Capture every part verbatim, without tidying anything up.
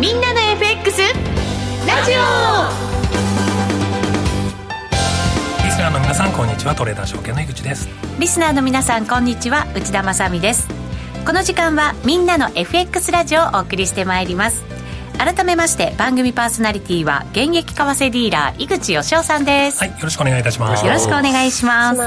みんなの エフエックス ラジオ。 リスナーの皆さんこんにちは。トレーダー証券の井口です。 リスナーの皆さんこんにちは。内田まさみです。この時間はみんなの エフエックス ラジオをお送りしてまいります。改めまして番組パーソナリティは現役為替ディーラー井口義雄さんです。 はい、よろしくお願いいたします。 よろしくお願いします。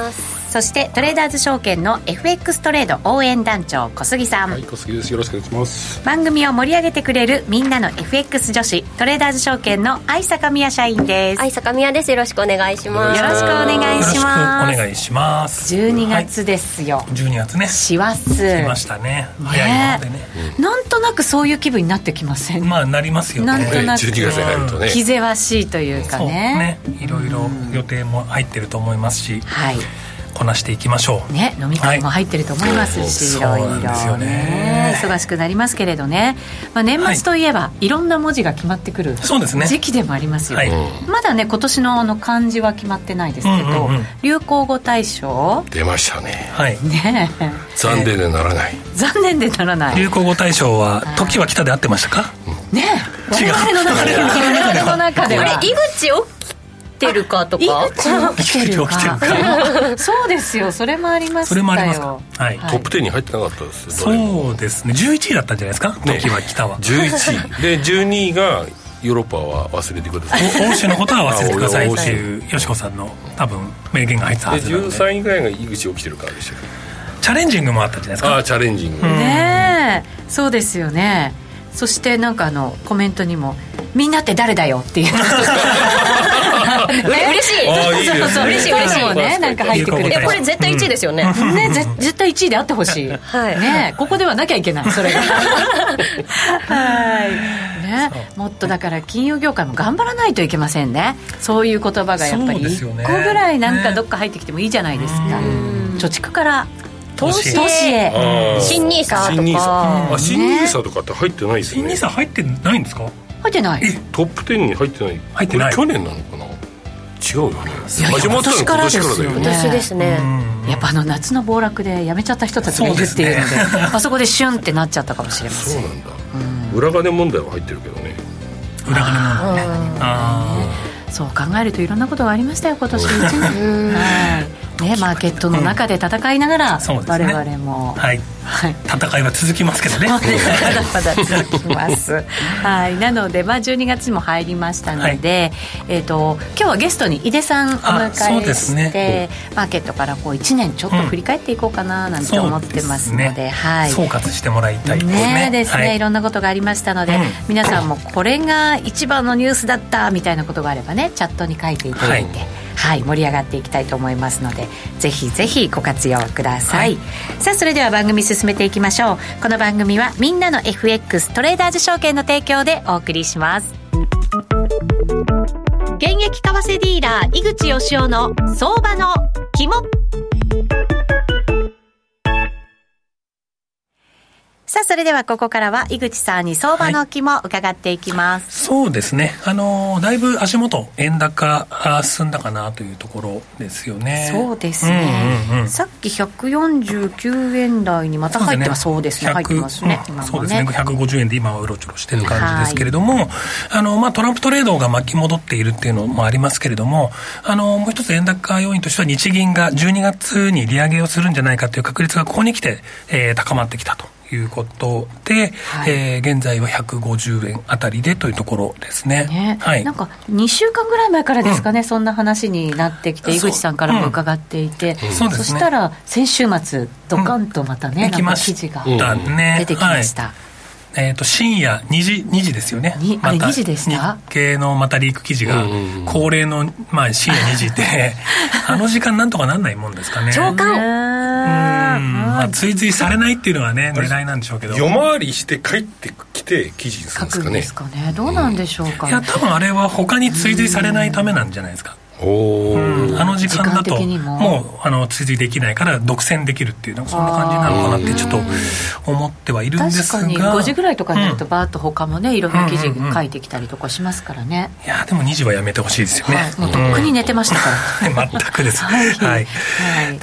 そしてトレーダーズ証券の エフエックス トレード応援団長小杉さん。 はい、小杉です。よろしくお願いします。 番組を盛り上げてくれるみんなの エフエックス 女子トレーダーズ証券の相坂美也社員です。 相坂美也です。よろしくお願いします。 よろしくお願いします。 よろしくお願いします。 じゅうにがつですよ、はい、 じゅうにがつね、 師走来ましたね。早いのでね、 なんとなくそういう気分になってきません？ まあなりますよね。 なんとなくじゅうにがつに入るとね、 気ぜわしいというかね。 そうね、いろいろ予定も入ってると思いますし、 はい、 こなしていきましょうね。飲み会も入ってると思いますし、はい、いろいろね忙しくなりますけれどね、まあ、年末といえば、はい、いろんな文字が決まってくる時期でもありますよ、はい、まだね今年 の, あの漢字は決まってないですけど、うんうんうん、流行語大賞出ましたね。 はい、 ね残念でならない、 残念でならない。 流行語大賞は時は来たで合ってましたか？ ねえ、我々の中では我々の中ではこれ井口をてるかとか、 井口起きてるかそうですよ、それもありましたよ。 それもありますか、はい、 トップじゅうに入ってなかったですよ。 そうですね、じゅういちいだったんじゃないですか、ね、時は来たはじゅういちいでじゅうにいがヨーロッパは忘れてください欧州のことは忘れてくださいっていうよしこさんの多分名言が入ってたはずなので、 でじゅうさんいぐらいが井口起きてるからでしたっけ。 チャレンジングもあったんじゃないですか。 ああ、チャレンジング、 ねえ、そうですよね。そしてなんかあのコメントにもみんなって誰だよっていう嬉しい。 あ、いいですね。 そうそう、嬉しい嬉しいね、なんか入ってくる。 え、これ絶対いちいですよね。 うん、ね、絶対いちいであってほしい。はい。ね、ここではなきゃいけない、それが。はい。ね、もっとだから金融業界も頑張らないといけませんね。そういう言葉がやっぱりいっこぐらいなんかどっか入ってきてもいいじゃないですか。貯蓄から投資へ、 新ニーサとか、 新ニーサ、あ、新ニーサとかって入ってないですよね。 新ニーサ入ってないんですか？ 入ってない。 トップじゅうに入ってない。 入ってない。 去年なのかな。違うよね。 始まったの今年からだよね。 今年ですね。 やっぱあの夏の暴落で辞めちゃった人たちがいるっていうので、あそこでシュンってなっちゃったかもしれません。 そうなんだ、うん、裏金問題は入ってるけどね。 裏金問題ね。ああ、そう考えるといろんなことがありましたよ今年いちねん。はいね、マーケットの中で戦いながら、うん、我々も、 はいはい、戦いは続きますけどね。まだまだ続きます、はい、なので、まあ、じゅうにがつにも入りましたので、はい、えーと、今日はゲストに井出さんお迎えして、ね、マーケットからこういちねんちょっと振り返っていこうかななんて思ってますので、うんでね、はい、 総括してもらいたいですね。 ねですね、はい、いろんなことがありましたので、うん、皆さんもこれが一番のニュースだったみたいなことがあればね、チャットに書いていただいて、はいはい、盛り上がっていきたいと思いますので、ぜひぜひご活用ください、はい、さあそれでは番組進めていきましょう。この番組はみんなの エフエックス トレーダーズ証券の提供でお送りします。現役為替ディーラー井口義雄の相場の肝。さあそれではここからは井口さんに相場の肝を伺っていきます、 はい、そうですね、あのー、だいぶ足元円高進んだかなというところですよね。 そうですね、うんうんうん、さっきひゃくよんじゅうきゅうえん台にまた入ってます。そうですね、入ってますね、今もね。そうですね、ひゃくごじゅうえんで今はうろちょろしてる感じですけれども、はい、あのまあ、トランプトレードが巻き戻っているっていうのもありますけれども、あのもう一つ円高要因としては日銀がじゅうにがつに利上げをするんじゃないかという確率がここに来て、えー、高まってきたということで、はい、えー、現在はひゃくごじゅうえんあたりでというところですね。ね、はい、なんかにしゅうかんぐらい前からですかね、うん、そんな話になってきて井口さんからも伺っていて、うん、そ, そしたら先週末ドカンとまたね、うん、なんか記事が出てきました、うん、 えー、と深夜にじ、にじですよね。 にあれにじでした。 日経のまたリーク記事が恒例の、まあ、深夜にじであの時間なんとかなんないもんですかね。 長官、 うん、まあ、追随されないっていうのはね狙いなんでしょうけど、 夜回りして帰ってきて記事にするんですかね。書くんですかね。どうなんでしょうか、ね、 いや多分あれは他に追随されないためなんじゃないですか。 おうん、あの時間だともうあの追随できないから独占できるっていう、なんかそんな感じなのかなってちょっと思ってはいるんですが、 確かにごじぐらいとかになるとバーッと他もね、うん、いろんな記事書いてきたりとかしますからね、 うんうんうん、いやでもにじはやめてほしいですよね、はい、 もうとっくに寝てましたから、 うん、全くです、はいはいはい、で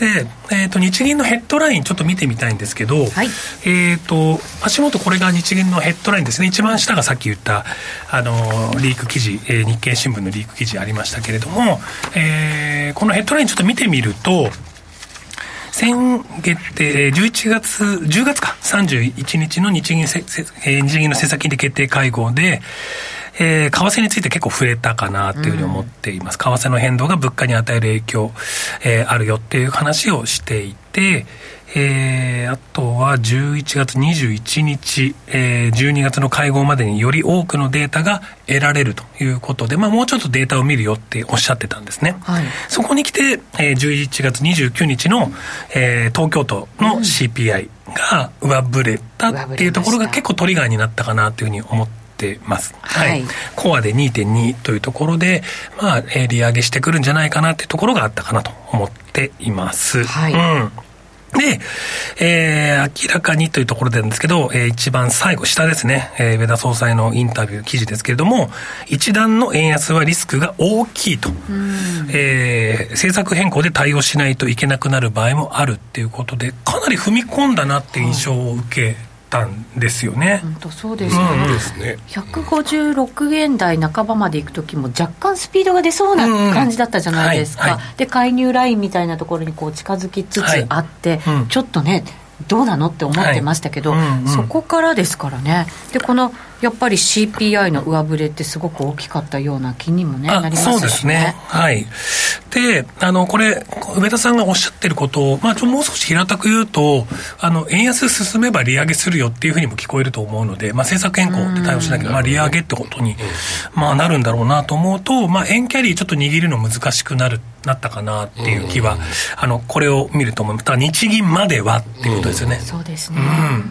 えー、と日銀のヘッドラインちょっと見てみたいんですけど、はい、えー、と足元これが日銀のヘッドラインですね。一番下がさっき言ったあのリーク記事、えー、日経新聞のリーク記事ありましたけれども、えー、このヘッドラインちょっと見てみると、先月、えー、じゅういちがつ、じゅうがつか、さんじゅういちにちの日銀せ、えー、日銀の政策金利決定会合で、えー、為替について結構触れたかなというふうに思っています。うん、為替の変動が物価に与える影響、えー、あるよっていう話をしていて、えー、あとはじゅういちがつにじゅういちにち、えー、じゅうにがつの会合までにより多くのデータが得られるということで、まあ、もうちょっとデータを見るよっておっしゃってたんですね。はい、そこに来て、えー、じゅういちがつにじゅうくにちの、えー、東京都の シーピーアイ が上振れたっていうところが結構トリガーになったかなというふうに思っててます。はいはい、コアで にてんに というところで、まあ、えー、利上げしてくるんじゃないかなというところがあったかなと思っています。はい、うん、で、えー、明らかにというところなんですけど、えー、一番最後下ですね、えー、上田総裁のインタビュー記事ですけれども、一段の円安はリスクが大きいと、えー、政策変更で対応しないといけなくなる場合もあるっていうことで、かなり踏み込んだなっていう印象を受けたんですよね。 本当そうですね。うん、ひゃくごじゅうろくえん台半ばまで行く時も若干スピードが出そうな感じだったじゃないですか。うん、はいはい、で介入ラインみたいなところにこう近づきつつあって、はい、うん、ちょっとねどうなのって思ってましたけど、はい、うんうん、そこからですからね。でこのやっぱり シーピーアイ の上振れってすごく大きかったような気にも、ね、なりますしね。 そうですね。はい。で、あのこれ上田さんがおっしゃってることを、まあ、ちょもう少し平たく言うと、あの円安進めば利上げするよっていうふうにも聞こえると思うので、まあ、政策変更で対応しなきゃ、まあ、利上げってことに、まあ、なるんだろうなと思うと、まあ、円キャリーちょっと握るの難しくなるなったかなっていう気は、あのこれを見ると思います。ただ日銀まではっていうことですよね。 そうですね。うん、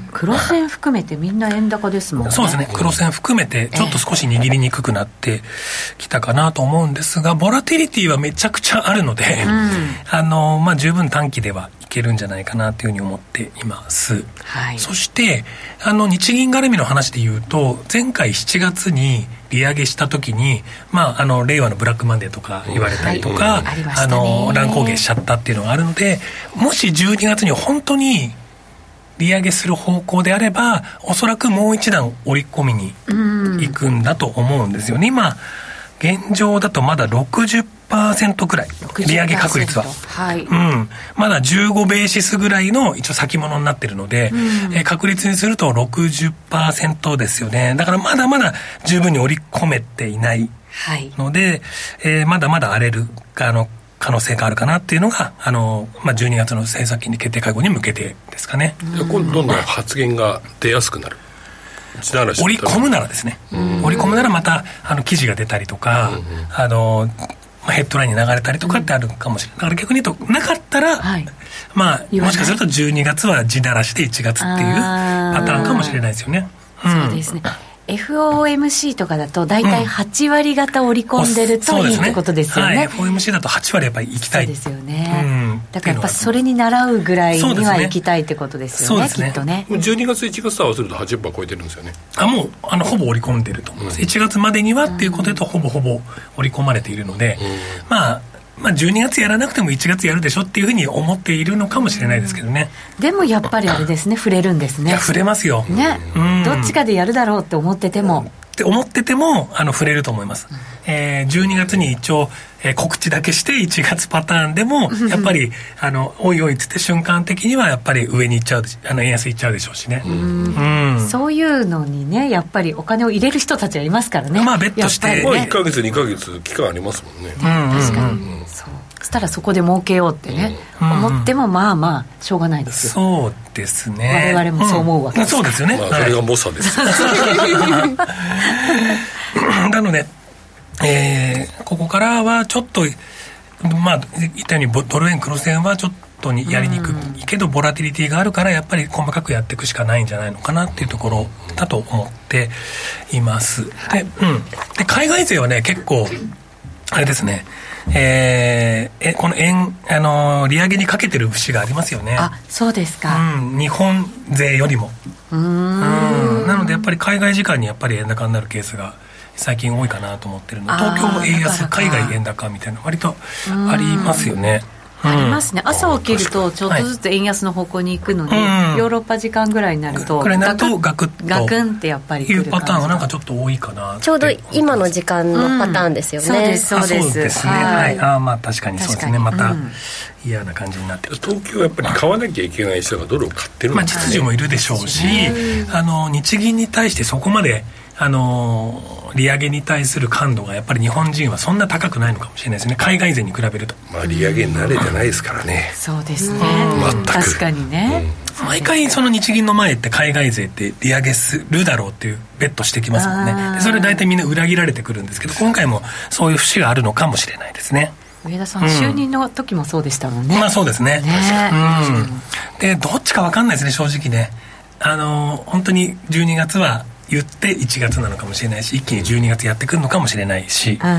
黒線含めてみんな円高ですもんね。 そうですね。黒線含めてちょっと少し握りにくくなってきたかなと思うんですが、ボラティリティはめちゃくちゃあるので、うん、あのまあ、十分短期ではいけるんじゃないかなというふうに思っています。はい、そしてあの日銀絡みの話で言うと、前回しちがつに利上げした時に、まあ、あの令和のブラックマンデーとか言われたりとか、はい、あ, あの乱高下しちゃったっていうのがあるので、もしじゅうにがつに本当に利上げする方向であれば、おそらくもう一段織り込みに行くんだと思うんですよね。今現状だとまだ ろくじゅっパーセント くらい利上げ確率は、はい、うん、まだじゅうごベーシスぐらいの一応先物になってるので、えー、確率にすると ろくじゅっパーセント ですよね。だからまだまだ十分に織り込めていないので、はい、えー、まだまだ荒れるあの可能性があるかなっていうのが、あの、まあ、じゅうにがつの政策金利決定会合に向けてですかね。 今度どんどん発言が出やすくなる。 織り込むならですね。織り込むならまたあの記事が出たりとか、うんうん、あのまあ、ヘッドラインに流れたりとかってあるかもしれない。だから逆に言うとなかったら、はい、まあもしかするとじゅうにがつは地ならしでいちがつっていうパターンかもしれないですよね。 うん、そうですね。エフオーエムシー とかだと大体はちわり方織り込んでるといいってことですよね。うん、ね、はい、 エフオーエムシー だとはちわりやっぱり行きたい。 そうですよね。うん、だからやっぱそれに習うぐらいには行きたいってことですよね。きっとね。 じゅうにがついちがつと合わせると はちじゅっパーセント 超えてるんですよね。 あ、もうあのほぼ織り込んでると思います。うん、いちがつまでにはっていうことでとほぼほぼ織り込まれているので、うん、まあまあ、じゅうにがつやらなくてもいちがつやるでしょっていうふうに思っているのかもしれないですけどね。 でもやっぱりあれですね、触れるんですね。 いや触れますよ、 ね、うん、どっちかでやるだろうって思ってても、 って思っててもあの触れると思います。うん、えー、じゅうにがつに一応、えー、告知だけしていちがつパターンでもやっぱりあのおいおいっつって瞬間的にはやっぱり上に行っちゃう、あの円安行っちゃうでしょうしね。うん、 うん、そういうのにねやっぱりお金を入れる人たちはいますからね。 まあベットして、 ね、まあ、いっかげつにかげつ期間ありますもんね。 うん、確かに、うんうん、そうそしたらそこで儲けようってね、うん、思ってもまあまあしょうがないですよ。 そうですね。 我々もそう思うわけです、 うん、そうですよね。 まあ、それが猛者です。 なので、えー、ここからはちょっとまあ言ったようにドル円黒線はちょっとにやりにくいけど、ボラティリティがあるからやっぱり細かくやっていくしかないんじゃないのかなっていうところだと思っています。で、うん、で海外勢はね結構あれですね、えー、えこの円あの利上げにかけてる節がありますよね。 あ、そうですか。 うん、日本勢よりもうーん、うん、なのでやっぱり海外時間にやっぱり円高になるケースが最近多いかなと思ってるの。東京円安海外円高みたいな割とありますよね。 ありますね、うん、朝起きるとちょっとずつ円安の方向に行くのに、はい、ヨーロッパ時間ぐらいになるとこれになるとガクッとガクンってやっぱり来るいうパターンはなんかちょっと多いかな。 ちょうど今の時間のパターンですよね、うん、 そうですそうです、 そうですね、はいはい、あまあ確かにそうですね。また、うん、嫌な感じになってる。 東京はやっぱり買わなきゃいけない人がドルを買ってるんですね。 まあ、実需もいるでしょうし、あの日銀に対してそこまであの利上げに対する感度がやっぱり日本人はそんな高くないのかもしれないですね、海外勢に比べると。 まあ利上げに慣れてないですからね、 うん、そうですね、 全く確かにね、 うん、毎回その日銀の前って海外勢って利上げするだろうっていうベットしてきますもんね。でそれ大体みんな裏切られてくるんですけど、今回もそういう節があるのかもしれないですね。 上田さん、うん、就任の時もそうでしたもんね。 まあそうですね、 ね、 うん、でどっちか分かんないですね正直ね。あの本当にじゅうにがつは言っていちがつなのかもしれないし、一気にじゅうにがつやってくるのかもしれないし、うん、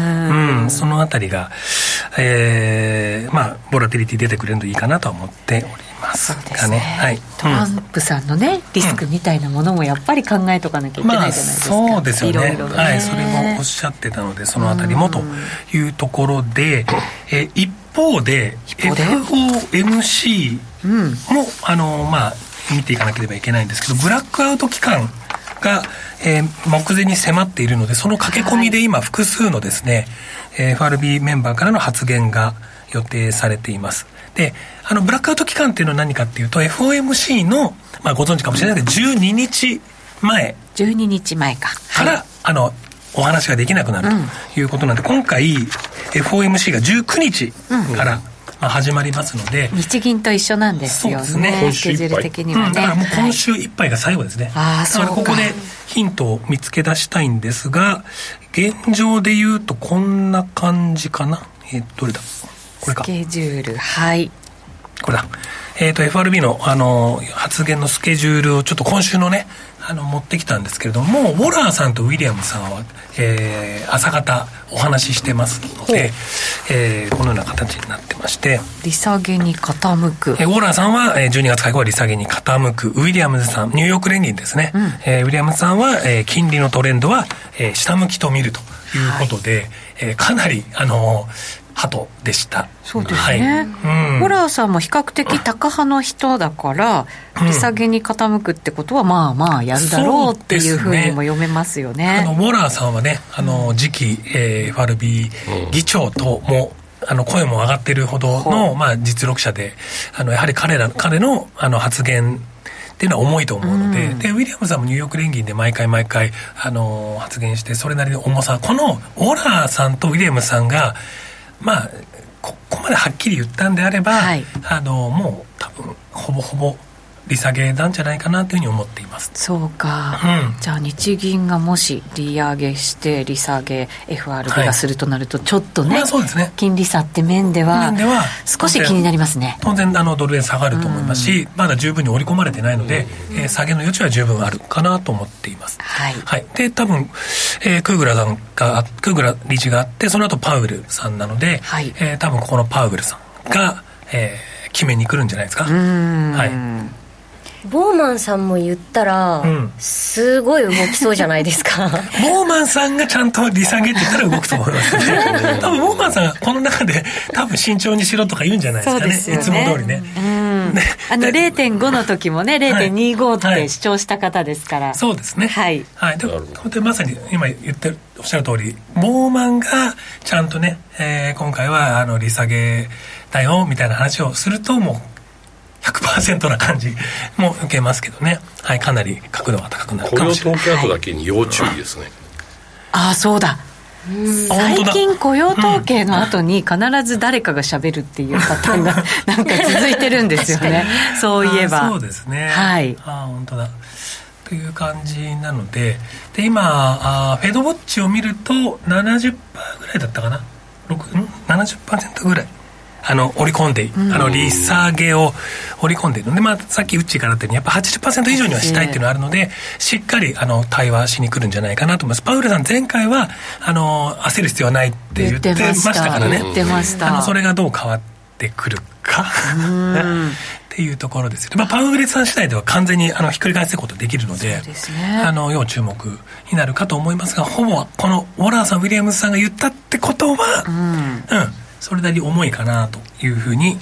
そのあたりが、えー、まあボラティリティ出てくれるといいかなとは思っておりますがね。そうですね、はい、 トランプさんのね、うん、リスクみたいなものもやっぱり考えとかなきゃいけないじゃないですか、 まあ、そうですよね、 いろいろね、 はい、それもおっしゃってたのでそのあたりもというところで、え一方で エフオーエムシー も、うん、あのまあ見ていかなければいけないんですけど、ブラックアウト期間が、えー、目前に迫っているので、その駆け込みで今複数のですね、はい、エフアールビー メンバーからの発言が予定されています。で、あのブラックアウト期間っていうのは何かっていうと エフオーエムシー の、まあ、ご存知かもしれないけどじゅうににちまえじゅうににちまえかから、はい、あのお話ができなくなるということなんで、うん、今回 エフオーエムシー がじゅうくにちから、うんまあ、始まりますので、 日銀と一緒なんですよね。そうですね、 スケジュール的にはね、うん、だからもう今週いっぱいが最後ですね、はい、あそうか。ここでヒントを見つけ出したいんですが、現状で言うとこんな感じかな。えー、どれだこれか、 スケジュール、はいこれだ、えー、と エフアールビー の, あの発言のスケジュールをちょっと今週のねあの持ってきたんですけれども、ウォラーさんとウィリアムさんは、えー、朝方お話ししてますので、えー、このような形になってまして、 利下げに傾く、 えー、ウォラーさんはじゅうにがつ開口は利下げに傾く、ウィリアムズさんニューヨーク連銀ですね、うんえー、ウィリアムズさんは、えー、金利のトレンドは、えー、下向きと見るということで、はいえー、かなりあのー鳩でした。 そうですね、はいうん、ホラーさんも比較的高派の人だから利下げに傾くってことはまあまあやるだろうっていうふうにも読めますよね。 あのウォラーさんはねあの次期、えー、エフアールビー 議長ともあの声も上がっているほどの、まあ、実力者であのやはり彼ら彼の、あの発言っていうのは重いと思うので、うん、でウィリアムさんもニューヨーク連銀で毎回毎回あの発言してそれなりの重さ、このウォラーさんとウィリアムさんがまあここまではっきり言ったんであれば、はい、あのもう多分ほぼほぼ利下げなんじゃないかなというふうに思っています。 そうか、うん、じゃあ日銀がもし利上げして利下げ エフアールビー がするとなるとちょっとね、はいまあそうですね、金利差って面では少し気になりますね。 当然あのドル円下がると思いますし、うん、まだ十分に織り込まれてないので、うんえー、下げの余地は十分あるかなと思っています。 はいはい、で多分、えー、クーグラさんがクーグラ理事があってその後パウエルさんなので、はいえー、多分ここのパウエルさんが、えー、決めに来るんじゃないですか。 うんはいボーマンさんも言ったら、うん、すごい動きそうじゃないですかボーマンさんがちゃんと利下げって言ったら動くと思いますね多分ボーマンさんがこの中で多分慎重にしろとか言うんじゃないですか ね, そうですよねいつも通りね、 うんねあの ゼロてんご の時もね ゼロてんにじゅうご って主張した方ですから、はい、 そうですねはい、はい、で本当にまさに今言ってるおっしゃる通りボーマンがちゃんとね、えー、今回はあの利下げだよみたいな話をするともうひゃくパーセント な感じも受けますけどね、はい、かなり角度が高くなるかもしれない。 雇用統計後だけに要注意ですね、はい、 ああそうだ最近雇用統計の後に必ず誰かが喋るっていうパターンがなんか続いてるんですよねそういえばそうですね、 はい、 あ本当だという感じなので、で今あフェドウォッチを見ると ななじゅっパーセント ぐらいだったかな、ななじゅっパーセント ぐらいあの織り込んで、うん、あの利下げを織り込んでいるので、まあ、さっきウッチーから言ったようにやっぱ はちじゅっパーセント 以上にはしたいっていうのがあるので、しっかりあの対話しに来るんじゃないかなと思います。パウエルさん前回はあの焦る必要はないって言ってましたからね。 言ってました。 あのそれがどう変わってくるかっていうところですよね。まあ、パウエルさん次第では完全にあのひっくり返すことできるので、 そうですね、 あの要注目になるかと思いますが、ほぼこのウォラーさんウィリアムズさんが言ったってことは、うん、うんそれなりに重いかなというふうに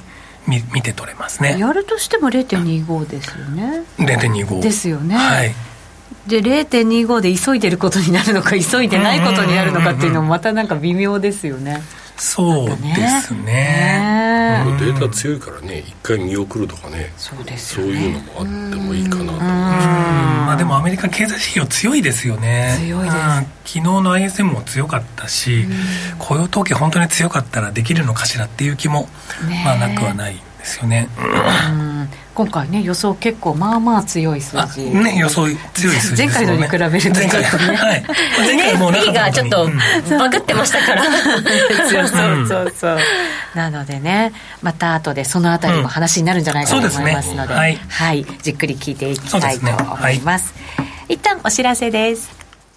見, 見て取れますね。 やるとしても ゼロてんにご ですよね。 ゼロてんにごですよね。 はい。 で ゼロてんにご で急いでることになるのか急いでないことになるのかっていうのもまたなんか微妙ですよね。 そうですね。 データ強いからね、一回見送るとかね、 そうですよね、 そういうのもあってもいいかなと思います。 まあ、でもアメリカ経済指標強いですよね。 強いです。 昨日の アイエスエム も強かったし、雇用統計本当に強かったらできるのかしらっていう気も、まあ、なくはないですよね。 うん今回ね予想結構まあまあ強い数字ね、予想強い数字ですよね。 前回のに比べるとちょっとね、 はい、前回もうなかったがちょっとバグってましたからそうそうそうそう、うん、なのでねまた後でそのあたりも話になるんじゃないかと思いますので、うん、はい、はい、じっくり聞いていきたいと思います。一旦お知らせです。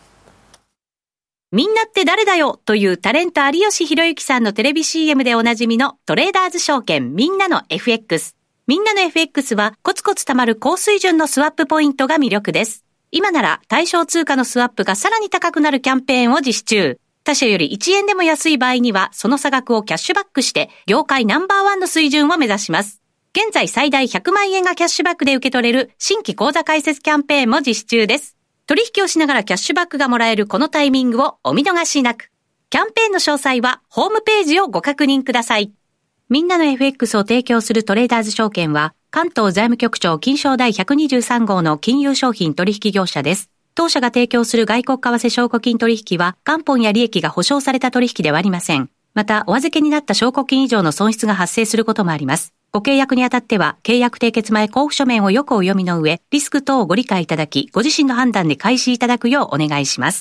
みんなって誰だよというタレント有吉弘行さんのテレビ シーエム でおなじみのトレーダーズ証券みんなの エフエックス。みんなの エフエックス はコツコツ貯まる高水準のスワップポイントが魅力です。今なら対象通貨のスワップがさらに高くなるキャンペーンを実施中。他社よりいちえんでも安い場合にはその差額をキャッシュバックして業界ナンバーワンの水準を目指します。現在最大ひゃくまんえんがキャッシュバックで受け取れる新規口座開設キャンペーンも実施中です。取引をしながらキャッシュバックがもらえるこのタイミングをお見逃しなく。キャンペーンの詳細はホームページをご確認ください。みんなの エフエックス を提供するトレーダーズ証券は関東財務局長金商第ひゃくにじゅうさん号の金融商品取引業者です。当社が提供する外国為替証拠金取引は元本や利益が保証された取引ではありません。またお預けになった証拠金以上の損失が発生することもあります。ご契約にあたっては契約締結前交付書面をよくお読みの上、リスク等をご理解いただきご自身の判断で開始いただくようお願いします。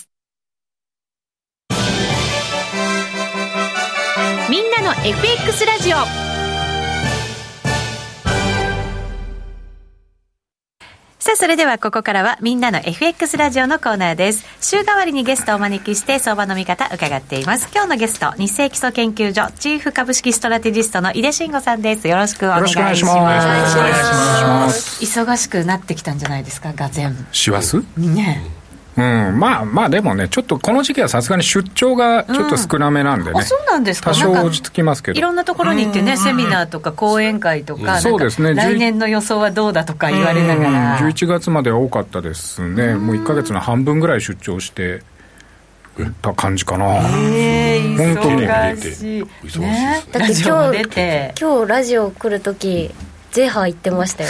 みんなの エフエックス ラジオ。さあそれではここからはみんなの エフエックス ラジオのコーナーです。週替わりにゲストをお招きして相場の見方伺っています。今日のゲスト日清基礎研究所チーフ株式ストラテジストの井出慎吾さんです。よろしくお願いします。よろしくお願いします。忙しくなってきたんじゃないですか。がぜん師走ねうん、まあまあでもねちょっとこの時期はさすがに出張がちょっと少なめなんでね、うん、 あそうなんですか。 多少落ち着きますけどいろんなところに行ってねセミナーとか講演会とか、 そうですね、 来年の予想はどうだとか言われながらじゅういちがつまでは多かったですね。もういっかげつの半分ぐらい出張してた感じかな。 えー、 本当に忙しい、 忙しいね、 ですね。 だって今日今日ラジオ来るときゼーハー行ってましたよ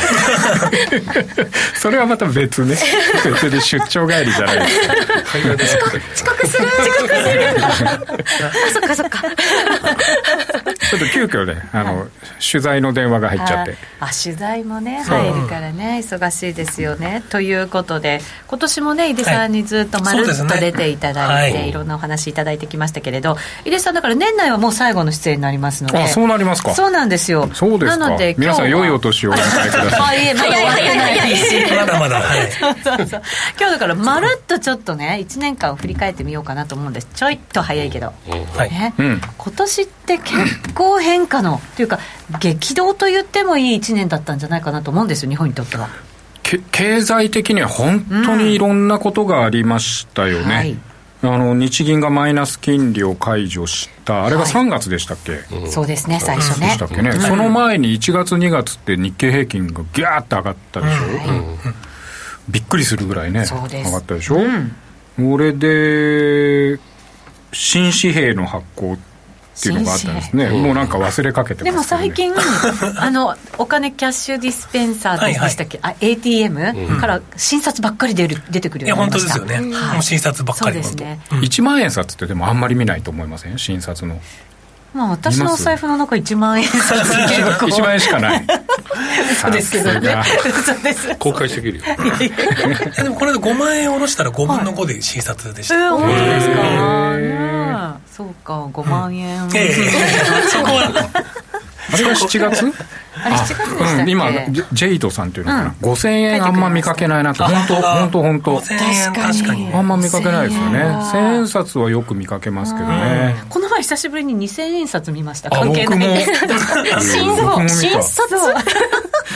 それはまた別ね別に出張帰りじゃないですか遅刻する遅刻するあそっかそっかちょっと急遽ねあの、はい、取材の電話が入っちゃってあ取材もね入るからね忙しいですよね。ということで今年もね井出さんにずっとまるっと出ていただいて、はいねはい、いろんなお話いただいてきましたけれど井出さんだから年内はもう最後の出演になりますので。 あそうなりますか。 そうなんですよ。 そうですか。なので皆さん良いお年をお迎えください。 あいえまだ終わってないしまだまだ、はい、 そうそうそう今日だからまるっとちょっとねいちねんかんを振り返ってみようかなと思うんです。ちょいっと早いけど、 はいねうん、 今年って結構変化のというか激動と言ってもいいいちねんだったんじゃないかなと思うんですよ日本にとっては。 け経済的には本当にいろんなことがありましたよね、うんはいあの日銀がマイナス金利を解除したあれがさんがつでしたっけ、 はいうん、そうですね最初ねでしたっけね、 うん、その前にいちがつにがつって日経平均がギャーッと上がったでしょ、うんうん、びっくりするぐらいね上がったでしょ、うん、これで新紙幣の発行っていうのがあったんですね。もうなんか忘れかけてますけど、ね、 でも最近あのお金キャッシュディスペンサーでしたっけ、はいはい、あ エーティーエム から新札ばっかり出る出てくるようになりました。 いや本当ですよね、はい、もう新札ばっかり。 そうですね、 うん、いちまんえん札ってでもあんまり見ないと思いません新札の。 まあ、私のお財布の中いちまんえん札結構いちまんえんしかないそうですけどねそうです公開してきるよでもこれでごまんえん下ろしたらごぶんのごで新札でした、 はい、えー、本当ですか、ね、そうかごまんえん、うんえー、そこはあれはしちがつあれしちがつでしたっけ、 うん、今ジェイドさんっていうのかな、うん、ごせんえんあんま見かけないなと。本当本当本当ごせんえん確かにあんま見かけないですよね。せんえん札はよく見かけますけどね。 この前久しぶりににせんえん札見ました。関係ない新新札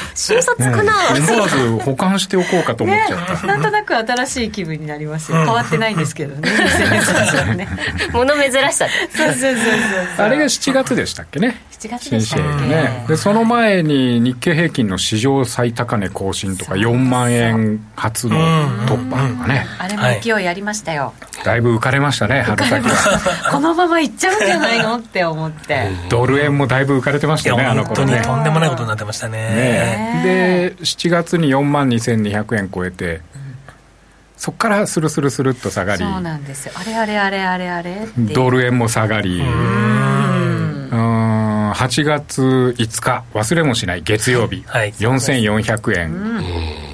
新卒かな、ね、 思わず保管しておこうかと思っちゃった、 ね、なんとなく新しい気分になりますよ。変わってないんですけどねね物珍しさでそうそうそうそうあれがしちがつでしたっけね。 しちがつでしたっけ、 ね、でその前に日経平均の史上最高値更新とかよんまんえん初の突破とかね、 あれも勢いありましたよ、 はい、だいぶ浮かれましたね春先はこのままいっちゃうんじゃないのって思ってドル円もだいぶ浮かれてましたね。あの頃ね本当にとんでもないことになってました ね, ねでしちがつによんまんにせんにひゃくえん超えて、うん、そこからスルスルスルっと下がり、 そうなんですよ。あれあれあれあれあれってドル円も下がり、うーんはちがついつか忘れもしない月曜日、はいはい、よんせんよんひゃくえん、うん、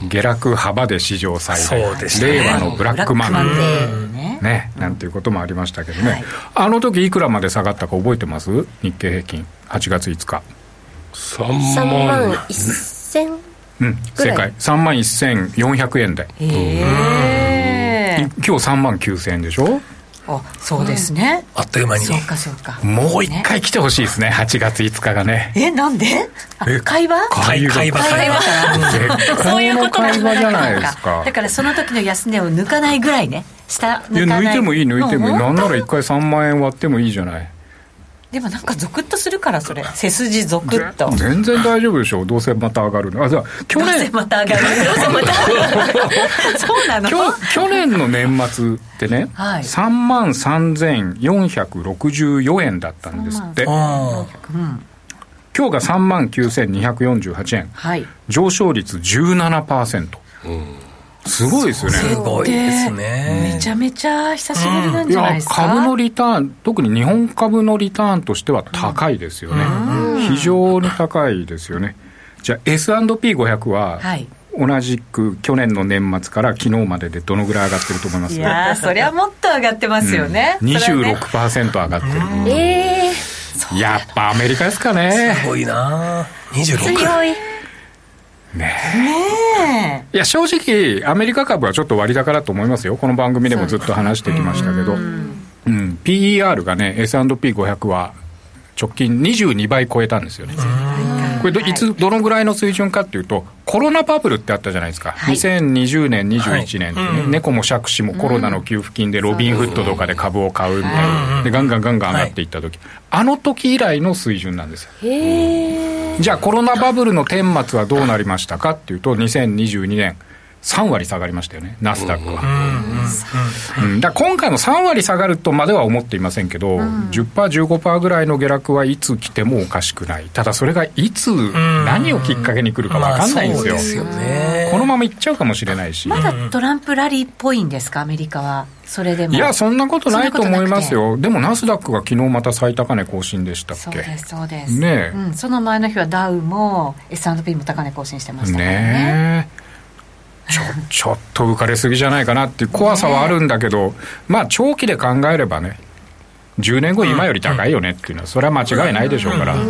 下落幅で史上最大、ね、令和のブラックマンデーね、ね、なんていうこともありましたけどね、はい、あの時いくらまで下がったか覚えてます？日経平均はちがついつかさんまんせんうん、正解さんまんせんよんひゃくえんで、 へー、 今日さんまんきゅうせんえんでしょ。 あ、そうですね、 うん、あっという間に。 そうかそうか。 もう一回来てほしいですね、はちがついつかがね。 え、なんで？え、会話会話会話会話絶好の会話じゃないですか。 だからその時の安値を抜かないぐらいね、下抜かない。 いや抜いてもいい抜いてもいい、なんなら一回さんまんえん割ってもいいじゃない。 でもなんかゾクッとするから、それ背筋ゾクッと。 全然大丈夫でしょう。どうせまた上がるの。あ、じゃあ去年どうせまた上がるどうせまた上がるそうなの。 去年の年末ってね、はい、さんまんさんぜんよんひゃくろくじゅうよえんだったんですって。うん、今日がさんまんきゅうせんにひゃくよんじゅうはちえん、はい、上昇率 じゅうななパーセント、うん、すごいですよね。 すごいですね。 めちゃめちゃ久しぶりなんじゃないですか、 うん、いや株のリターン、特に日本株のリターンとしては高いですよね、うん、非常に高いですよね。じゃあ エスアンドピーごひゃく は、はい、同じく去年の年末から昨日まででどのぐらい上がってると思います？ いやそりゃもっと上がってますよね、うん、 にじゅうろくパーセント 上がってる、うん、 えー、やっぱアメリカですかね。 すごいな。にじゅうろく強いねえ、いや正直アメリカ株はちょっと割高だと思いますよ。この番組でもずっと話してきましたけど、うん、うん、ピーイーアール がね エスアンドピーごひゃく は直近にじゅうにばい超えたんですよね。これ ど, いつどのぐらいの水準かっていうと、コロナバブルってあったじゃないですか、はい、にせんにじゅうねんにじゅういちねんってね、はい、うん、猫も杓子もコロナの給付金でロビンフッドとかで株を買うみたいな、でガンガンガンガン上がっていった時、はい、あの時以来の水準なんですよ。 へー。 じゃあコロナバブルの顛末はどうなりましたかっていうと、にせんにじゅうにねんさんわり下がりましたよね、ナスダックは。うん、だから今回もさんわり下がるとまでは思っていませんけど、うん、じゅっパーセント、じゅうごパーセント ぐらいの下落はいつ来てもおかしくない。ただそれがいつ何をきっかけに来るか分かんないんですよ、まあ、そうですよね。このままいっちゃうかもしれないし。 まだトランプラリーっぽいんですか、アメリカは。それでも。 いやそんなことないと思いますよ。でもナスダックが昨日また最高値更新でしたっけ。 そうですそうです、 ね、 うん、その前の日はダウも エスアンドピー も高値更新してましたからね。 ねちょ, ちょっと浮かれすぎじゃないかなっていう怖さはあるんだけど、ね、まあ長期で考えればね、じゅうねんご今より高いよねっていうのはそれは間違いないでしょうから、うん、うん、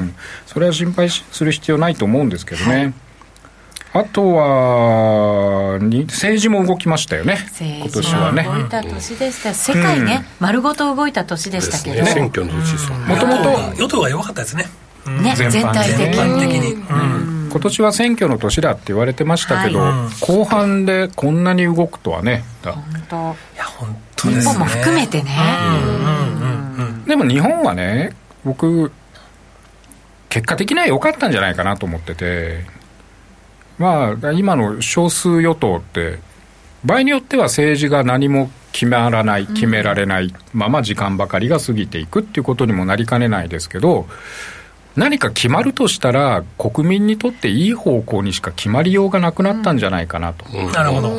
それは心配する必要ないと思うんですけどね、はい、あとはに政治も動きましたよね、今年はね。 動いた年でしたよ、世界ね、うん、丸ごと動いた年でしたけど、 ね、選挙の年ですよね。 もともと与党が弱かったですね、 ね、全体的に、 うん、 今年は選挙の年だって言われてましたけど、はい、後半でこんなに動くとはね。 本当、 いや本当ですね、 日本も含めてね、うんうんうん、でも日本はね、僕結果的には良かったんじゃないかなと思ってて、まあ今の少数与党って場合によっては政治が何も決まらない、決められないまま時間ばかりが過ぎていくっていうことにもなりかねないですけど、何か決まるとしたら国民にとっていい方向にしか決まりようがなくなったんじゃないかなと、 うん、なるほど、うん、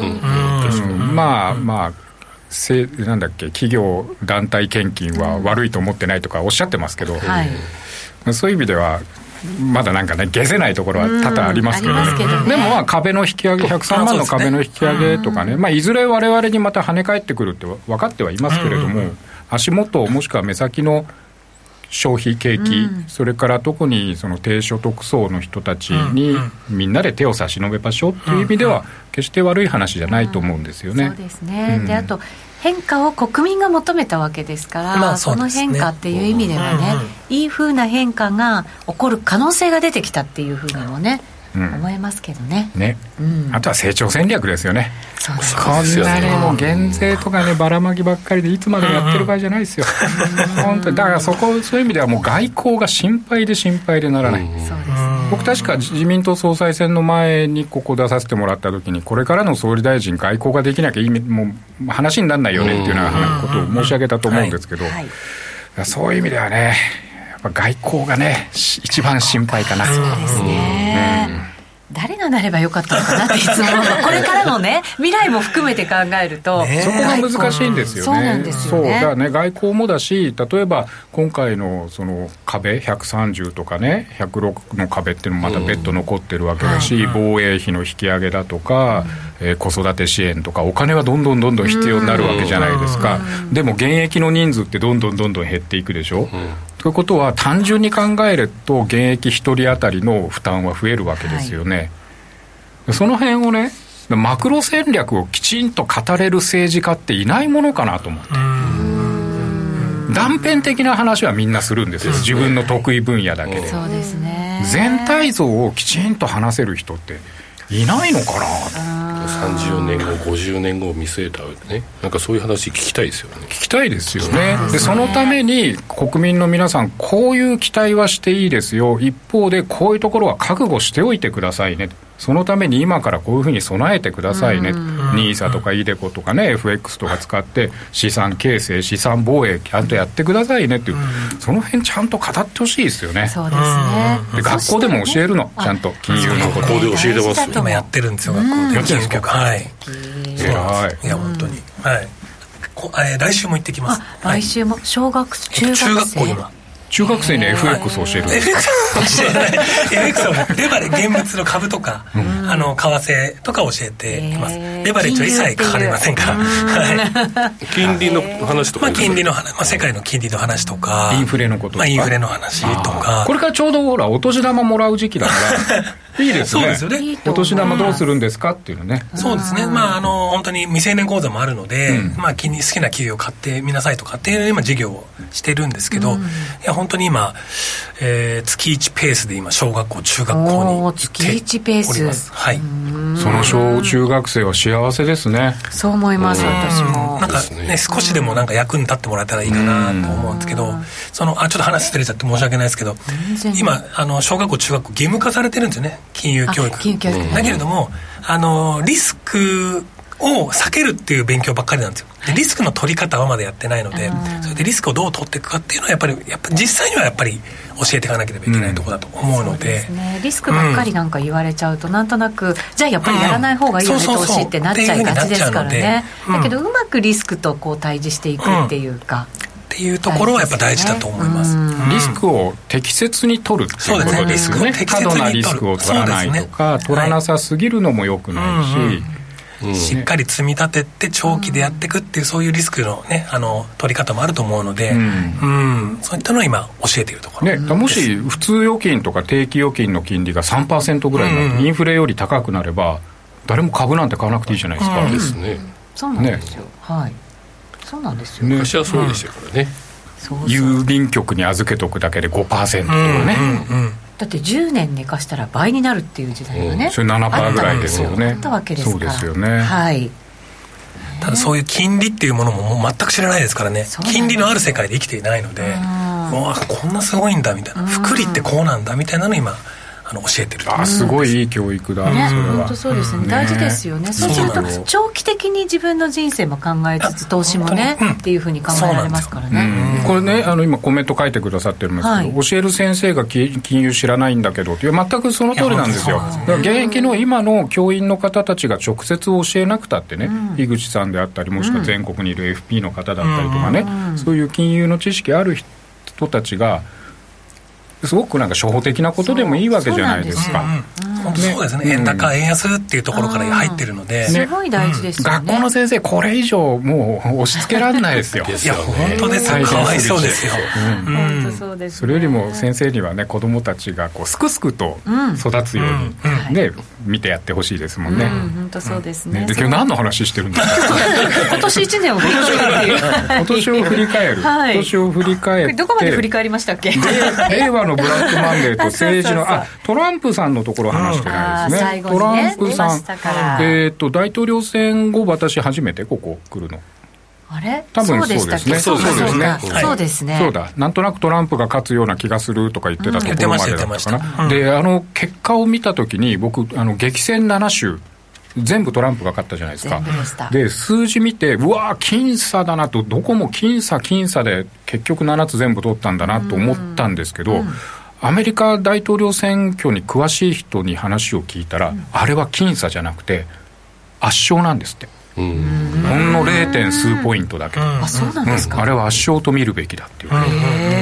まあまあせなんだっけ、企業団体献金は悪いと思ってないとかおっしゃってますけど、うん、そういう意味ではまだなんかね下せないところは多々ありますけど ね,、うん、けどね。でもまあ壁の引き上げひゃくさんまんの壁の引き上げとかね、まあ、いずれ我々にまた跳ね返ってくるって分かってはいますけれども、うん、足元もしくは目先の消費景気、うん、それから特にその低所得層の人たちにみんなで手を差し伸べましょうっていう意味では決して悪い話じゃないと思うんですよね、 うん、そうですね、うん、であと変化を国民が求めたわけですから、まあ そ, ね、その変化っていう意味ではね、うんうん、いい風な変化が起こる可能性が出てきたっていう風にもね思いますけどね、 うんねうん、あとは成長戦略ですよね。 そうですこんなにもう減税とかねばらまきばっかりでいつまでもやってる場合じゃないですよ、うん、本当にだからそこそういう意味ではもう外交が心配で心配でならない、うん、そうですね、僕確か自民党総裁選の前にここ出させてもらった時にこれからの総理大臣外交ができなきゃ意味もう話にならないよねっていうようなことを申し上げたと思うんですけど、はいはい、そういう意味ではねやっぱ外交がね一番心配かな。 そうですね、うん誰がなればよかったのかなっていつもこれからのね未来も含めて考えると、 ね、そこが難しいんですよね。 そうなんですよね。 そうだからね外交もだし例えば今回のその壁ひゃくさんじゅうとかねひゃくろくの壁っていうのもまた別途残ってるわけだし、うん、防衛費の引き上げだとか、うんえー、子育て支援とかお金はどんどんどんどん必要になるわけじゃないですか、うん、でも現役の人数ってどんどんどんどん減っていくでしょ、うんということは単純に考えると現役ひとり当たりの負担は増えるわけですよね、はい、その辺をねマクロ戦略をきちんと語れる政治家っていないものかなと思って。断片的な話はみんなするんですよ、自分の得意分野だけで。 そうですね。 全体像をきちんと話せる人っていないのかな。 さんじゅうねんごごじゅうねんごを見据えたねなんかそういう話聞きたいですよね。 聞きたいですよね。でそのために国民の皆さんこういう期待はしていいですよ、一方でこういうところは覚悟しておいてくださいね、そのために今からこういうふうに備えてくださいね、ニーサとかイデコとかね エフエックス とか使って資産形成資産防衛ちゃんとやってくださいねっていう、その辺ちゃんと語ってほしいですよね。 そうですね。 で学校でも教えるのちゃんと金融のこと。 学校で教えてますよ。 今やってるんですよ学校で。 やってるんですか。 はい。 偉い。 いや本当に。はい。こえー、来週も行ってきます。 あ来週も小学中学生。 中学校今。 中学生に エフエックス を教える。 エフエックス 教えない。 エフエックス をレバレ現物の株とか、うん、あの為替とか教えています。レバレッジは一切かかりませんから、はい、 金利の話とか、 まあ、金利の話、まあ、世界の金利の話とかインフレのこととか、 まあ、インフレの話とか。 これからちょうどほらお年玉もらう時期だからいいですね。 そうですよね。 お年玉どうするんですかっていうのね。 そうですね。まああの本当に未成年口座もあるので、うんまあ、金利好きな企業を買ってみなさいとかっていう今事業をしてるんですけど、うん、いや本当に今えー、月いちペースで今小学校中学校に行って月いちペース、 はい、 その小中学生は幸せですね。 そう思います。私もなんか、ね、少しでもなんか役に立ってもらえたらいいかなと思うんですけど、そのあちょっと話ずれちゃって申し訳ないですけど、今あの小学校中学校義務化されてるんですよね、金融教育。 金融教育、ね、 だけれどもあのリスクを避けるっていう勉強ばっかりなんですよ。でリスクの取り方はまだやってないので、それでリスクをどう取っていくかっていうのはやっぱりやっぱ実際にはやっぱり教えていかなければいけないところだと思うので、うん、そうですね、 リスクばっかりなんか言われちゃうと、うん、なんとなくじゃあやっぱりやらない方がいいよね、投資ってなっちゃいがちですからね、うん、だけどうまくリスクとこう対峙していくっていうか、 うんっていうところはやっぱ大事だと思います、 ねうん、リスクを適切に取るっていうことですよね。過度なリスクを取らないとか、ね、取らなさすぎるのも良くないし、はいうんうんうん、しっかり積み立てて長期でやっていくっていう、そういうリスクのねあの取り方もあると思うので、うんうん、そういったのを今教えているところ、 ね、もし普通預金とか定期預金の金利が さんパーセント ぐらいの、うん、インフレより高くなれば誰も株なんて買わなくていいじゃないですか、 うん、ですね。 そうなんですよ、ね、はいそうなんですよ、ね、 昔はそうでしたからね、 そうそう、 郵便局に預けとくだけで ごパーセント とかね、 うんうんうん、だってじゅうねん寝かしたら倍になるっていう時代がね、 うん、それ ななパーセント ぐらいですよね。 あったわけですから。 そうですよね、 はい、 ただそういう金利っていうものももう全く知らないですからね。金利のある世界で生きていないので、もうこんなすごいんだみたいな、複利ってこうなんだみたいなの今あの教えてる。 あすごいいい教育だ、 ね、それは本当そうですね、うん、大事ですよね。そうすると長期的に自分の人生も考えつつ投資もね、うん、っていうふうに考えられますからね、 うん、これねあの今コメント書いてくださってるんですけど、はい、教える先生が金融知らないんだけどっていう全くその通りなんですよ。だから現役の今の教員の方たちが直接教えなくたってね、うん、井口さんであったりもしくは全国にいる エフピー の方だったりとかね、うん、そういう金融の知識ある人たちがすごくなんか初歩的なことでもいいわけじゃないですか。 本当そうですね、円高円安っていうところから入ってるので、 ね、すごい大事ですよね、 うん、学校の先生これ以上もう押し付けられないですよ。 いや本当ですよ、かわいそうですよ、 うん、本当そうですね。 それよりも先生にはね子どもたちがこうすくすくと育つように、うんね、 見てやってほしいですもんね。うん、 本当そうですね。 で今日何の話してるんですか今年いちねんを振り返る今年を振り返る、はい、今年を振り返ってどこまで振り返りましたっけ令和のブラックマンデーと政治のあトランプさんのところ話してないですね、うん、トランプさん、えー、と大統領選後私初めてここ来るのあれ多分そうですね。 そうですね。そうですね。 そうだ。なんとなくトランプが勝つような気がするとか言ってたところまでだったかな。うん、で、あの結果を見たときに僕あの激戦なな州全部トランプが勝ったじゃないですか。 全部でした。 で数字見てうわー僅差だなとどこも僅差僅差で結局ななつ全部取ったんだなと思ったんですけど。うんうんアメリカ大統領選挙に詳しい人に話を聞いたら、うん、あれは僅差じゃなくて圧勝なんですって。ほんの れい. 点数ポイントだけ、 あそうなんですか、 うん、あれは圧勝と見るべきだっていう、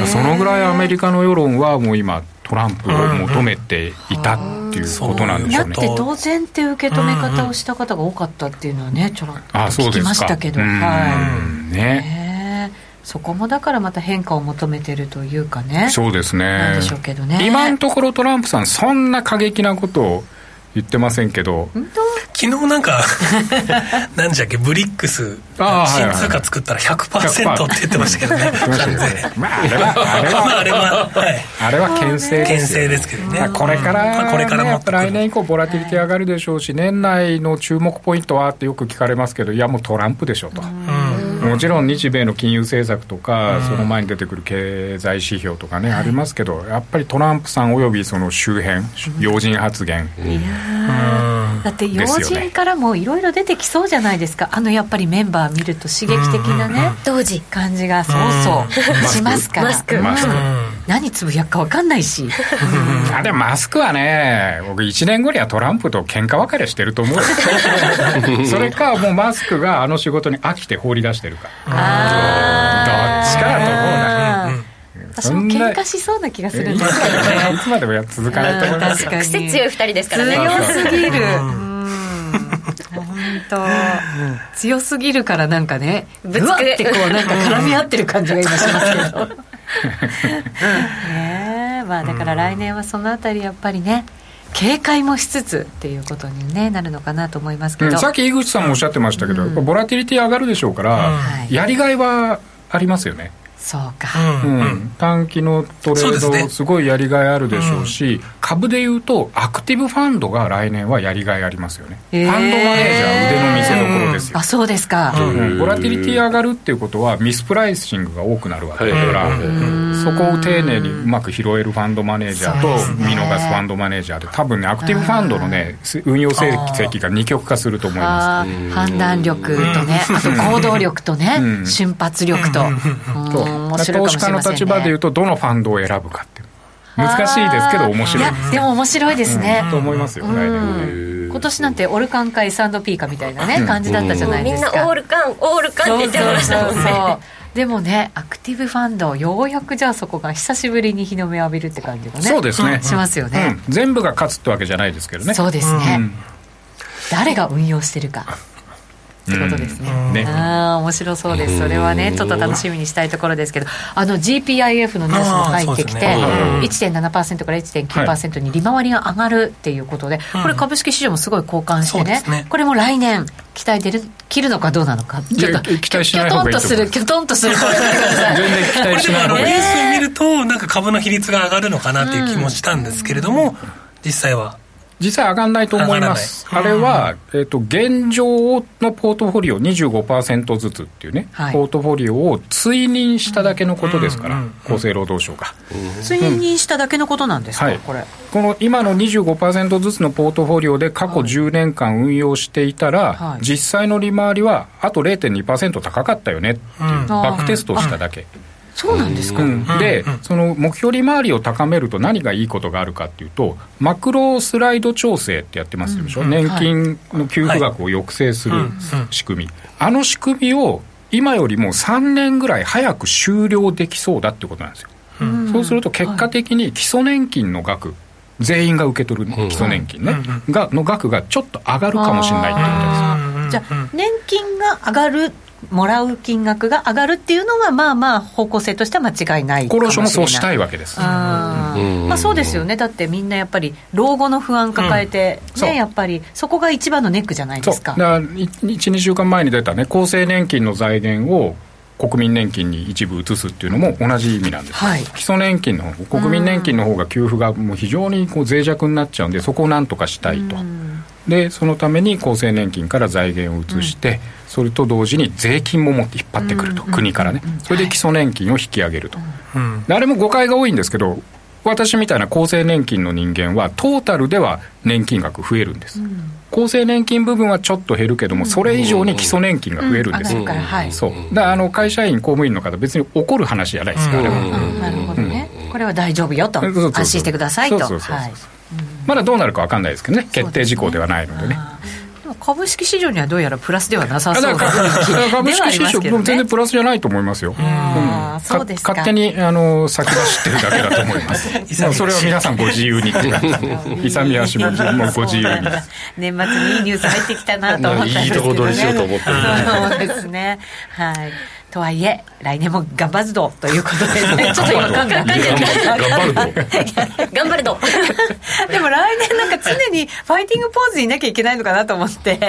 そのぐらいアメリカの世論はもう今トランプを求めていたっていうことなんでしょうね。 だって当然って受け止め方をした方が多かったっていうのはねちょっと聞きましたけど、はいねそこもだからまた変化を求めてるというかね。 そうですね。 なんでしょうけどね。 今のところトランプさんそんな過激なことを言ってませんけど、 昨日なんか何じゃっけブリックス新通貨作ったら ひゃくパーセント って言ってましたけどね。 まああれはあれはあれはあれは牽制ですよ。 牽制ですけどね。 これから、 まあ、これからもやっぱ来年以降ボラティリティ上がるでしょうし、年内の注目ポイントはってよく聞かれますけど、いやもうトランプでしょと。もちろん日米の金融政策とか、その前に出てくる経済指標とかね、ありますけど、やっぱりトランプさんおよびその周辺、要人発言、 いやだって要人からもいろいろ出てきそうじゃないですか。あのやっぱりメンバー見ると刺激的なね当時感じがそうそうしますから。 マスクマスク何つぶやくか分かんないしあでもマスクはね僕いちねんごにはトランプと喧嘩別れしてると思うそれかもうマスクがあの仕事に飽きて放り出してるかあどっちかだと思うな、うん私も喧嘩しそうな気がするんですけどねいつまでもや続かないと思いますよ。 癖強いふたりですからね。 強すぎる本当強すぎるからなんかねぶつけってこうなんか絡み合ってる感じが今しますけどねまあだから来年はそのあたりやっぱりね警戒もしつつっていうことに、ね、なるのかなと思いますけど、うん、 さっき井口さんもおっしゃってましたけど、うん、ボラティリティ上がるでしょうから、うん、やりがいはありますよね。 そうか、 うんうん、短期のトレードすごいやりがいあるでしょうし、うん、株でいうとアクティブファンドが来年はやりがいありますよね、えー、ファンドマネージャー腕の見せ所ですよ、 うん、あそうですか、 うんうん、ボラティリティ上がるっていうことはミスプライシングが多くなるわけだから、うん、そこを丁寧にうまく拾えるファンドマネージャーと見逃すファンドマネージャーで多分ねアクティブファンドのね運用成績が二極化すると思います。 判断力とねあと行動力とね、うん、瞬発力と、うん、面白いかもしれませんね。 の立場でいうとどのファンドを選ぶかって難しいですけど面白い。いやでも面白いですね、 うん、と思いますよ、うん、来年今年なんてオルカンか エスアンドピー かみたいなね、うん、感じだったじゃないですか。 みんなオールカンオールカンって言ってましたもんね。そうそうそうでもねアクティブファンドようやくじゃあそこが久しぶりに日の目を浴びるって感じがねそうですね、 うん、しますよね、 うん、全部が勝つってわけじゃないですけどね。 そうですね、うん、誰が運用してるかってことですね、うん、ねあ面白そうです。それはねちょっと楽しみにしたいところですけどあの ジーピーアイエフ のニュースも入ってきて、ね、いってんななパーセント から いってんきゅうパーセント に利回りが上がるっていうことで、はい、これ株式市場もすごい交換して ね,、うん、ねこれも来年期待出る切るのかどうなのかちょっと期待しない方がいいと思います。 キョトンとするキョトンとする全然期待しない方がいい。 レースを見るとなんか株の比率が上がるのかなっていう気もしたんですけれども、うん、実際は実際上がらないと思います。あれは、えーと、現状のポートフォリオ にじゅうごパーセント ずつっていうね、はい、ポートフォリオを追認しただけのことですから、うんうんうん、厚生労働省が、 うん、追認しただけのことなんですか、 はい、 これこの今の にじゅうごパーセント ずつのポートフォリオで過去じゅうねんかん運用していたら、はい、実際の利回りはあと れいてんにパーセント 高かったよねっていう、うん、バックテストをしただけ。 そうなんですか、 うん、で、うん、その目標利回りを高めると何がいいことがあるかっていうとマクロスライド調整ってやってますでしょ、うん、年金の給付額を抑制する仕組み、はい、あの仕組みを今よりもさんねんぐらい早く終了できそうだってことなんですよ、うん、そうすると結果的に基礎年金の額全員が受け取る基礎年金ね、うん、がの額がちょっと上がるかもしれないってことです。 じゃあ年金が上がるもらう金額が上がるっていうのがまあまあ方向性としては間違いないかもしれない。 厚労省もそうしたいわけです。 あまあ、そうですよね。だってみんなやっぱり老後の不安抱えて、うんね、やっぱりそこが一番のネックじゃないですか。 そうだからいち、にしゅうかんまえに出たね、厚生年金の財源を国民年金に一部移すっていうのも同じ意味なんです、はい、基礎年金の方、国民年金の方が給付がもう非常にこう脆弱になっちゃうんで、そこをなんとかしたいと。でそのために厚生年金から財源を移して、うん、それと同時に税金も持って引っ張ってくると、うん、国からね、それで基礎年金を引き上げると、うん、あれも誤解が多いんですけど、私みたいな厚生年金の人間はトータルでは年金額増えるんです、うん、厚生年金部分はちょっと減るけども、それ以上に基礎年金が増えるんです、うんうん、はい、そうだからあの会社員公務員の方別に怒る話じゃないですか、うん、 なるほどね、うん、これは大丈夫よと、安心してくださいと。 まだどうなるか分かんないですけどね、決定事項ではないのでね。 でも株式市場にはどうやらプラスではなさそうな株式市場も全然プラスじゃないと思いますよ。 あ、うん、そうですか。 勝手にあの先走ってるだけだと思いますそれは皆さんご自由に勇み足もご自由に年末にいいニュース入ってきたなと思ったんですけどねいいとこ取りしようと思ってそうですね、はい。とはいえ来年も頑張るぞということで、ね、ちょっと今考えて頑張るぞ頑張るぞでも来年なんか常にファイティングポーズにいなきゃいけないのかなと思って、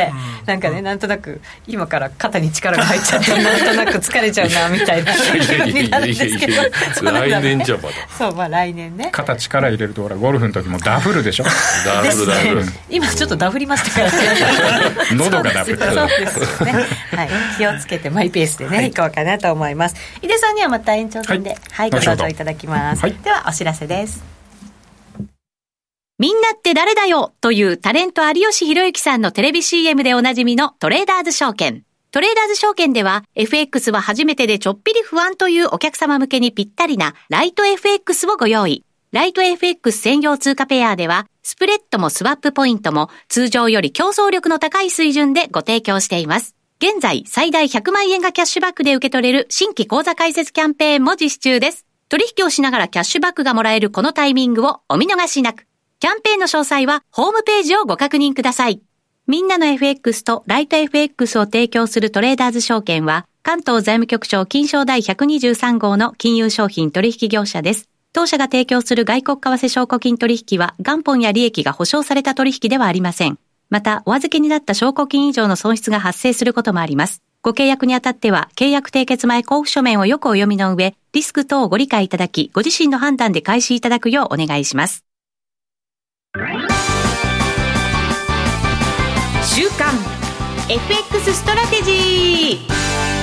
うん、なんかね、なんとなく今から肩に力が入っちゃってなんとなく疲れちゃうなみたいなになるんですけど来年じゃまだそう、まあ来年ね、 肩力入れるとほらゴルフの時もダフるでしょダフるダフる、ね、 今ちょっとダフりましたからね喉がダフるそうですね、はい、気をつけてマイペースでね、はい、いこうかなと思います。井出さんにはまた延長戦で、はいはい、ご登場いただきます、はい、ではお知らせです。みんなって誰だよというタレント有吉弘行さんのテレビ シーエム でおなじみのトレーダーズ証券。トレーダーズ証券では エフエックス は初めてでちょっぴり不安というお客様向けにぴったりなライト エフエックス をご用意。ライト エフエックス 専用通貨ペアではスプレッドもスワップポイントも通常より競争力の高い水準でご提供しています。現在最大ひゃくまんえんがキャッシュバックで受け取れる新規口座開設キャンペーンも実施中です。取引をしながらキャッシュバックがもらえるこのタイミングをお見逃しなく。キャンペーンの詳細はホームページをご確認ください。みんなの エフエックス とライト エフエックス を提供するトレーダーズ証券は関東財務局長金商第ひゃくにじゅうさん号の金融商品取引業者です。当社が提供する外国為替証拠金取引は元本や利益が保証された取引ではありません。また、お預けになった証拠金以上の損失が発生することもあります。ご契約にあたっては、契約締結前交付書面をよくお読みの上、リスク等をご理解いただき、ご自身の判断で開始いただくようお願いします。週刊 エフエックス ストラテジー。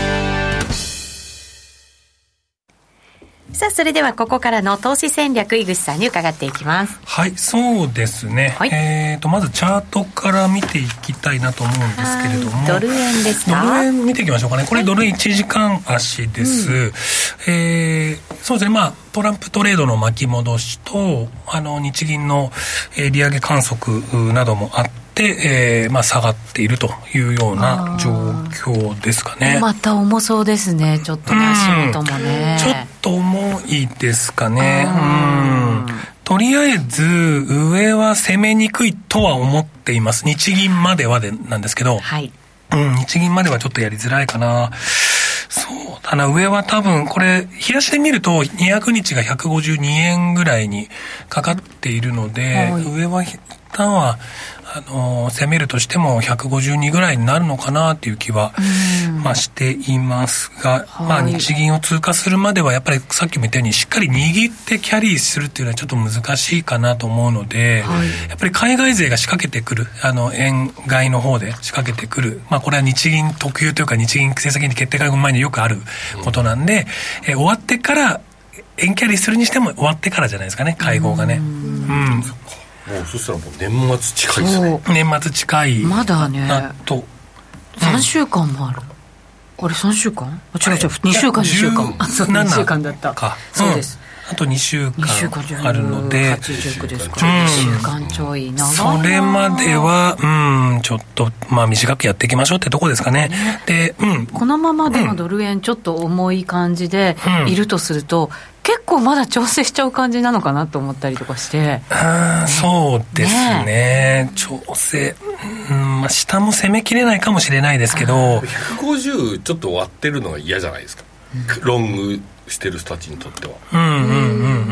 さあ、それではここからの投資戦略、井口さんに伺っていきます。 はい、そうですね、はい、えーとまずチャートから見ていきたいなと思うんですけれども、 ドル円ですか。 ドル円見ていきましょうかね。これドル円いちじかん足です、うん、えー、そうですね、まあトランプトレードの巻き戻しとあの日銀の、えー、利上げ観測などもあってで、えーまあ、下がっているというような状況ですかね。 また重そうですね、ちょっとね、足元もね、 ちょっと重いですかね。うん、とりあえず上は攻めにくいとは思っています。日銀まではでなんですけど、はい、うん、日銀まではちょっとやりづらいかな。そうだな、上は多分これ冷やしで見るとにひゃくにちがひゃくごじゅうにえんぐらいにかかっているので、はい、上は一旦はあの攻めるとしてもひゃくごじゅうにぐらいになるのかなっていう気は、まあ、していますが、まあ、日銀を通過するまではやっぱりさっきも言ったようにしっかり握ってキャリーするっていうのはちょっと難しいかなと思うので、はい、やっぱり海外勢が仕掛けてくる、あの円買いの方で仕掛けてくる、まあ、これは日銀特有というか日銀政策金利決定会合前によくあることなんで、うん、え終わってから円キャリーするにしても終わってからじゃないですかね、会合がね。うん、うんもうそしたらもう年末近いですね。 年末近いまだねなとさんしゅうかんもある、うん、あれさんしゅうかんあ違う違うにしゅうかんにしゅうかんあそうにしゅうかんだったか、そうです、 うん、あとにしゅうかんあるのではちじゅうくですから、うん、にしゅうかんちょい長いそれまではうんちょっとまあ短くやっていきましょうってとこですかね。で、うん、 このままでもドル円ちょっと重い感じでいるとすると、うん、結構まだ調整しちゃう感じなのかなと思ったりとかして、 あ、そうですね、ね、調整、うんまあ、下も攻めきれないかもしれないですけどひゃくごじゅうちょっと割ってるのが嫌じゃないですか、うん、ロングしてる人たちにとっては。 うんうんうんうんうん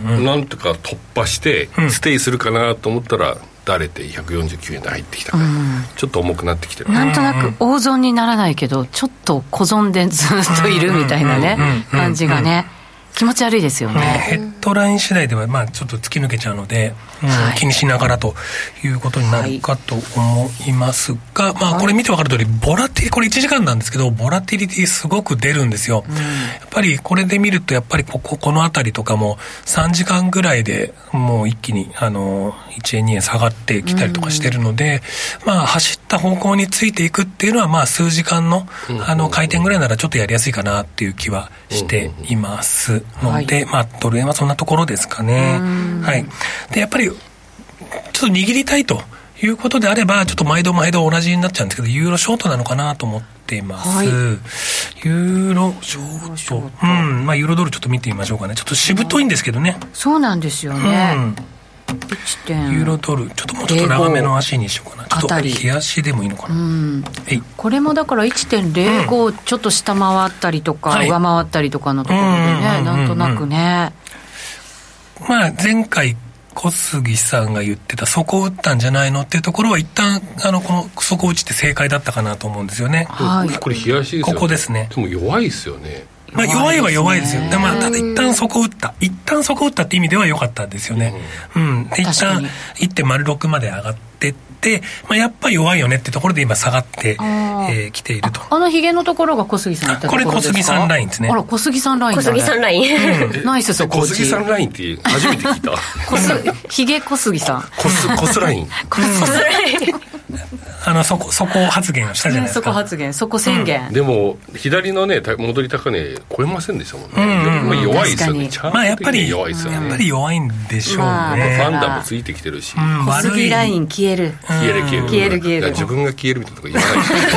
なんとか突破してステイするかなと思ったら、だれてひゃくよんじゅうきゅうえんで入ってきたから、うん、ちょっと重くなってきてる。 なんとなく大損にならないけどちょっと小損でずっといるみたいなね感じがね、気持ち悪いですよね。 ヘッドライン次第ではまあちょっと突き抜けちゃうので、うんはい、気にしながらということになるかと思いますが、はい、まあこれ見て分かる通りボラティこれいちじかんなんですけど、ボラティリティすごく出るんですよ、うん、やっぱりこれで見るとやっぱりこここの辺りとかもさんじかんぐらいでもう一気にあのいちえんにえん下がってきたりとかしてるので、うん、まあ走った方向についていくっていうのはまあ数時間のあの回転ぐらいならちょっとやりやすいかなっていう気はしていますので、はい、まあドル円はそんなところですかね。はい。でやっぱりちょっと握りたいということであればちょっと毎度毎度同じになっちゃうんですけど、ユーロショートなのかなと思っています。はい、ユーロショート、うん、まあユーロドルちょっと見てみましょうかね。ちょっとしぶといんですけどね。 そうなんですよね。うんユーロドルちょっともうちょっと長めの足にしようかな。ちょっと日足でもいいのかな。うんこれもだから いってんゼロご、うん、ちょっと下回ったりとか、はい、上回ったりとかのところでね、なんとなくね、 まあ前回小杉さんが言ってた底を打ったんじゃないのっていうところは一旦あのこの底打ちって正解だったかなと思うんですよね。 はい、これ日足ですよね。 ここですね。 でも弱いですよね。 まあ、弱いは弱いですよ。でまあ、ただ一旦底打った一旦底打ったって意味では良かったんですよね。うん、うん、で一旦 いってんゼロろく まで上がってって、まあ、やっぱり弱いよねってところで今下がってき、えー、ていると。 あのヒゲのところが小杉さん言ったところですか。 これ小杉さんラインですね。 あら小杉さんラインだ、ね、 小杉さんライン、 うん、ナイス底打ち。 小杉さんラインって初めて聞いた小すヒゲ小杉さんコスコスラインコスラインあのそこそこ発言をしたじゃないですか。 そこ発言そこ宣言、 うん、でも左のね戻り高値超えませんでしたもんね。うんうん、弱いですよね。 まあやっぱり弱いですよね。やっぱり弱いんでしょうね。まあ、 ファンダもついてきてるし、うん、小杉ライン消える消える消える消える消える自分が消えるみたいなとこ言わない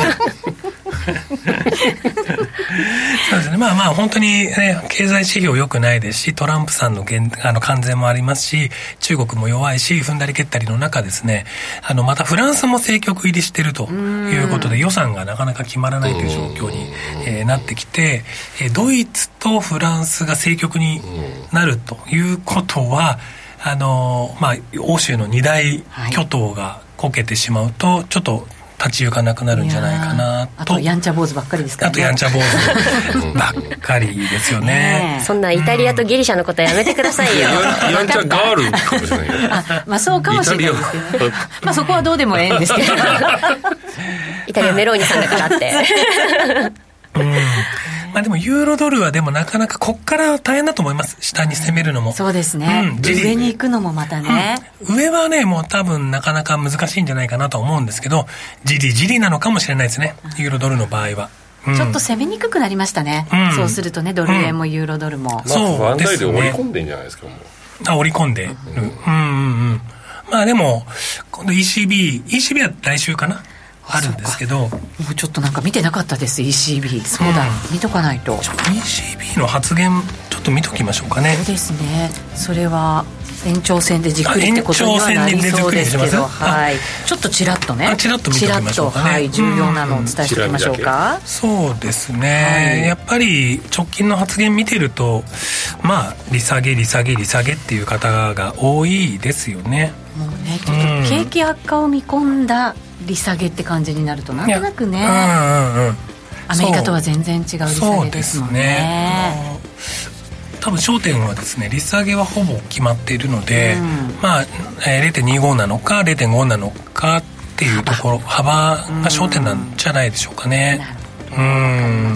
そうですね。まあまあ本当にね経済指標良くないですし、トランプさんの減あの関税もありますし、中国も弱いし、踏んだり蹴ったりの中ですね、あのまたフランスも政局入りしているということで予算がなかなか決まらないという状況に、えー、なってきて、えー、ドイツとフランスが政局になるということは、あのまあ欧州の二大巨頭がこけてしまうとちょっと立ち行かなくなるんじゃないかなと。 あとやんちゃ坊主ばっかりですからね。 あとやんちゃ坊主ばっかりですよね。ねそんなイタリアとギリシャのことはやめてくださいよ。 やんちゃガールかもしれないよ。 あ、まあそうかもしれないですけどね。まあそこはどうでもええんですけど。 イタリアメローニさんだからって。 うんまあ、でもユーロドルはでもなかなかこっから大変だと思います。下に攻めるのも。 そうですね、うん、上に行くのもまたね、 うん、上はねもう多分なかなか難しいんじゃないかなと思うんですけど、じりじりなのかもしれないですね、ユーロドルの場合は。うん、 ちょっと攻めにくくなりましたね、うん、そうするとねドル円もユーロドルも、 うん、そうですね。まあ、織り込んでんじゃないですかもう。 あ織り込んでる、うん、うんうんうんまあでも今度 イーシービー イーシービー は来週かなあるんですけど、もうちょっとなんか見てなかったです イーシービー。 そうだ、うん、見とかないと。 イーシービー の発言ちょっと見ときましょうかね。 そうですね。それは延長戦でじっくりってことにはなりそうですけど、はい、ちょっとちらっとねちらっと見ておきましょうかね。 はい、重要なのをお伝えしておきましょうか。 そうですね、はい、やっぱり直近の発言見てるとまあ利下げ利下げ利下げっていう方が多いですよね。 もうねちょっと景気悪化を見込んだ利下げって感じになるとなんとなくね、うんうんうん、アメリカとは全然違う利下げですもんね。 多分焦点はですね利下げはほぼ決まっているので、うん、まあ、えー、ゼロてんにご なのか ゼロてんご なのかっていうところ幅が焦点なんじゃないでしょうかね。 なるほど、うん、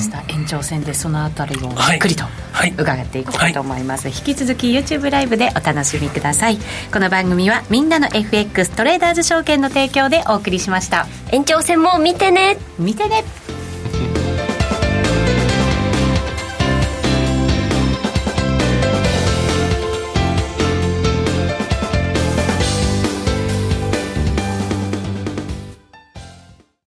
延長戦でそのあたりをじっくりと伺っていこうと思います、はいはい、引き続き YouTube ライブでお楽しみください。この番組はみんなの エフエックス トレーダーズ証券の提供でお送りしました。 延長戦も見てね見てね。